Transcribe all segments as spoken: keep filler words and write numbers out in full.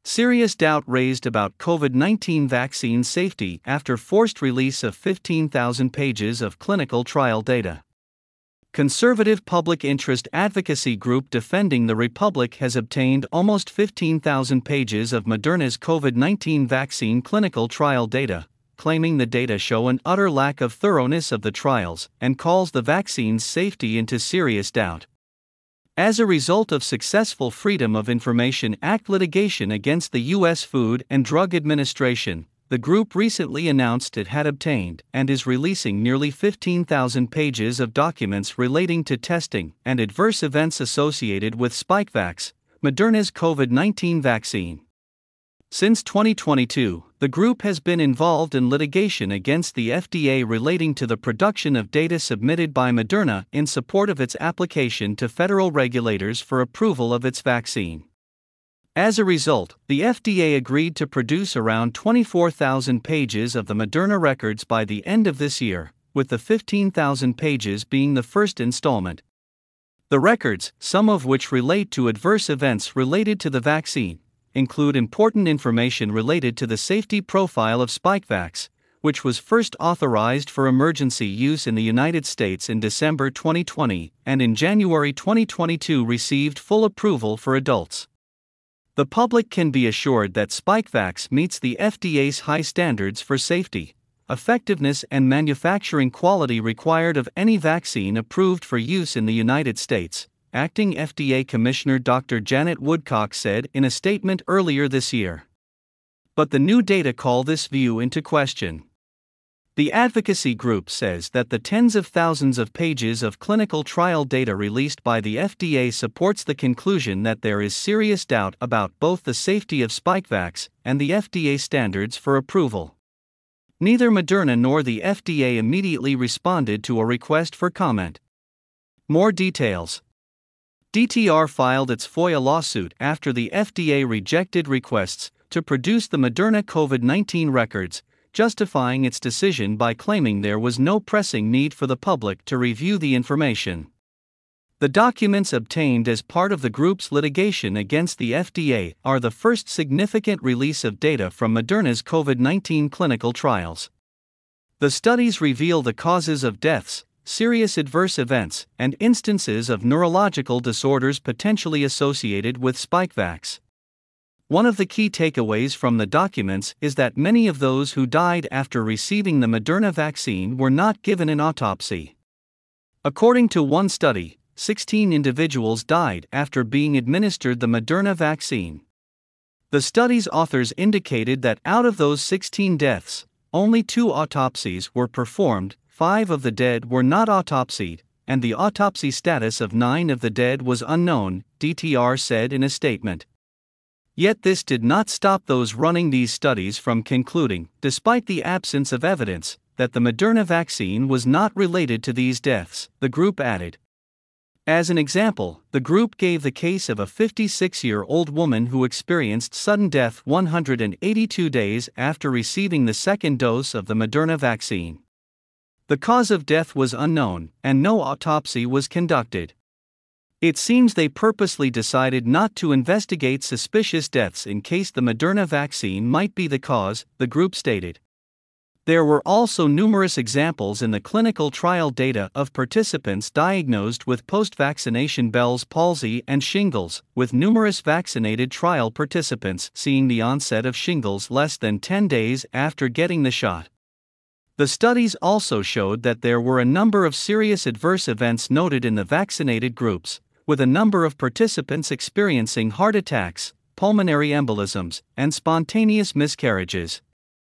Serious doubt raised about COVID nineteen vaccine safety after forced release of fifteen thousand pages of clinical trial data. Conservative public interest advocacy group Defending the Republic has obtained almost fifteen thousand pages of Moderna's COVID nineteen vaccine clinical trial data, claiming the data show an utter lack of thoroughness of the trials and calls the vaccine's safety into serious doubt. As a result of successful Freedom of Information Act litigation against the U S Food and Drug Administration, the group recently announced it had obtained and is releasing nearly fifteen thousand pages of documents relating to testing and adverse events associated with Spikevax, Moderna's COVID nineteen vaccine. Since twenty twenty-two, the group has been involved in litigation against the F D A relating to the production of data submitted by Moderna in support of its application to federal regulators for approval of its vaccine. As a result, the F D A agreed to produce around twenty-four thousand pages of the Moderna records by the end of this year, with the fifteen thousand pages being the first installment. The records, some of which relate to adverse events related to the vaccine, include important information related to the safety profile of Spikevax, which was first authorized for emergency use in the United States in December twenty twenty and in January twenty twenty-two received full approval for adults. The public can be assured that Spikevax meets the F D A's high standards for safety, effectiveness, and manufacturing quality required of any vaccine approved for use in the United States, Acting F D A Commissioner Doctor Janet Woodcock said in a statement earlier this year. But the new data call this view into question. The advocacy group says that the tens of thousands of pages of clinical trial data released by the F D A supports the conclusion that there is serious doubt about both the safety of Spikevax and the F D A standards for approval. Neither Moderna nor the F D A immediately responded to a request for comment. More details. D T R filed its FOIA lawsuit after the F D A rejected requests to produce the Moderna COVID nineteen records, justifying its decision by claiming there was no pressing need for the public to review the information. The documents obtained as part of the group's litigation against the F D A are the first significant release of data from Moderna's COVID nineteen clinical trials. The studies reveal the causes of deaths, serious adverse events, and instances of neurological disorders potentially associated with Spikevax. One of the key takeaways from the documents is that many of those who died after receiving the Moderna vaccine were not given an autopsy. According to one study, sixteen individuals died after being administered the Moderna vaccine. The study's authors indicated that out of those sixteen deaths, only two autopsies were performed, five of the dead were not autopsied, and the autopsy status of nine of the dead was unknown, D T R said in a statement. Yet this did not stop those running these studies from concluding, despite the absence of evidence, that the Moderna vaccine was not related to these deaths, the group added. As an example, the group gave the case of a fifty-six-year-old woman who experienced sudden death one hundred eighty-two days after receiving the second dose of the Moderna vaccine. The cause of death was unknown, and no autopsy was conducted. It seems they purposely decided not to investigate suspicious deaths in case the Moderna vaccine might be the cause, the group stated. There were also numerous examples in the clinical trial data of participants diagnosed with post-vaccination Bell's palsy and shingles, with numerous vaccinated trial participants seeing the onset of shingles less than ten days after getting the shot. The studies also showed that there were a number of serious adverse events noted in the vaccinated groups, with a number of participants experiencing heart attacks, pulmonary embolisms, and spontaneous miscarriages.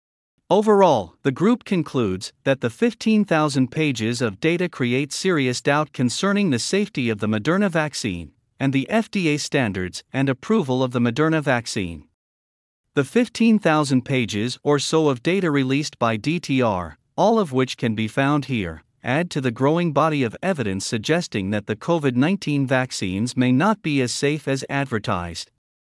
Overall, the group concludes that the fifteen thousand pages of data create serious doubt concerning the safety of the Moderna vaccine and the F D A standards and approval of the Moderna vaccine. The fifteen thousand pages or so of data released by D T R, all of which can be found here, add to the growing body of evidence suggesting that the COVID nineteen vaccines may not be as safe as advertised.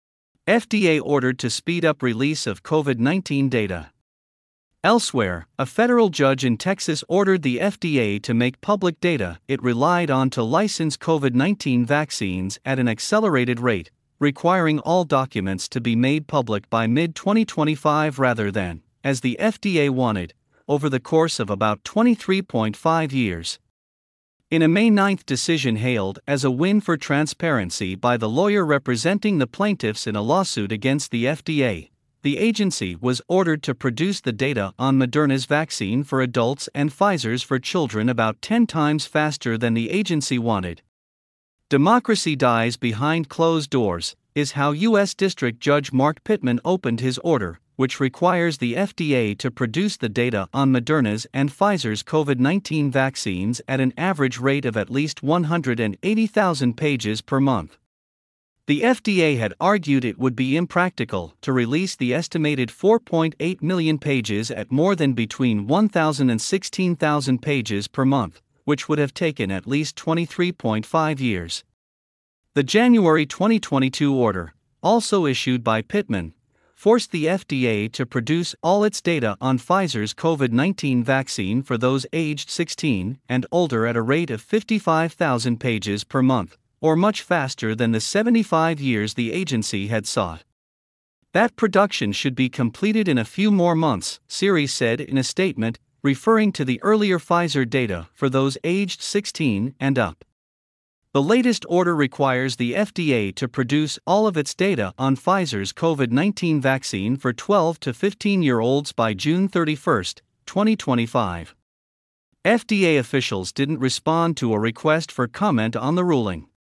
F D A ordered to speed up release of COVID nineteen data. Elsewhere, a federal judge in Texas ordered the F D A to make public data it relied on to license COVID nineteen vaccines at an accelerated rate, requiring all documents to be made public by mid twenty twenty-five rather than, as the F D A wanted, over the course of about twenty-three point five years. In a May ninth decision hailed as a win for transparency by the lawyer representing the plaintiffs in a lawsuit against the F D A, the agency was ordered to produce the data on Moderna's vaccine for adults and Pfizer's for children about ten times faster than the agency wanted. "Democracy dies behind closed doors," is how U S District Judge Mark Pittman opened his order, which requires the F D A to produce the data on Moderna's and Pfizer's COVID nineteen vaccines at an average rate of at least one hundred eighty thousand pages per month. The F D A had argued it would be impractical to release the estimated four point eight million pages at more than between one thousand and sixteen thousand pages per month, which would have taken at least twenty-three point five years. The January twenty twenty-two order, also issued by Pittman, forced the F D A to produce all its data on Pfizer's COVID nineteen vaccine for those aged sixteen and older at a rate of fifty-five thousand pages per month, or much faster than the seventy-five years the agency had sought. That production should be completed in a few more months, Series said in a statement, referring to the earlier Pfizer data for those aged sixteen and up. The latest order requires the F D A to produce all of its data on Pfizer's COVID nineteen vaccine for twelve to fifteen-year-olds by June thirty-first, twenty twenty-five. F D A officials didn't respond to a request for comment on the ruling.